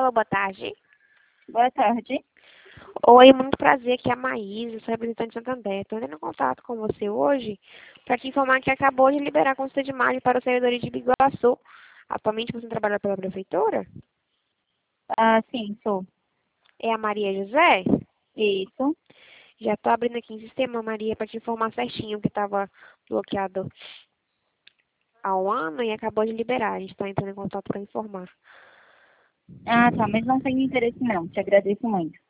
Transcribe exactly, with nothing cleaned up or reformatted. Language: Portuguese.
Alô, boa tarde. Boa tarde. Oi, muito prazer, aqui é a Maísa, sou representante de Santander. Estou entrando em contato com você hoje para te informar que acabou de liberar a consulta de imagem para o servidor de Biguaçu. Atualmente você trabalha pela prefeitura? Ah, sim, sou. É a Maria José? Isso. Já estou abrindo aqui em sistema, Maria, para te informar certinho que estava bloqueado há um ano e acabou de liberar. A gente está entrando em contato para informar. Ah, tá, mas não tenho interesse não. Te agradeço muito.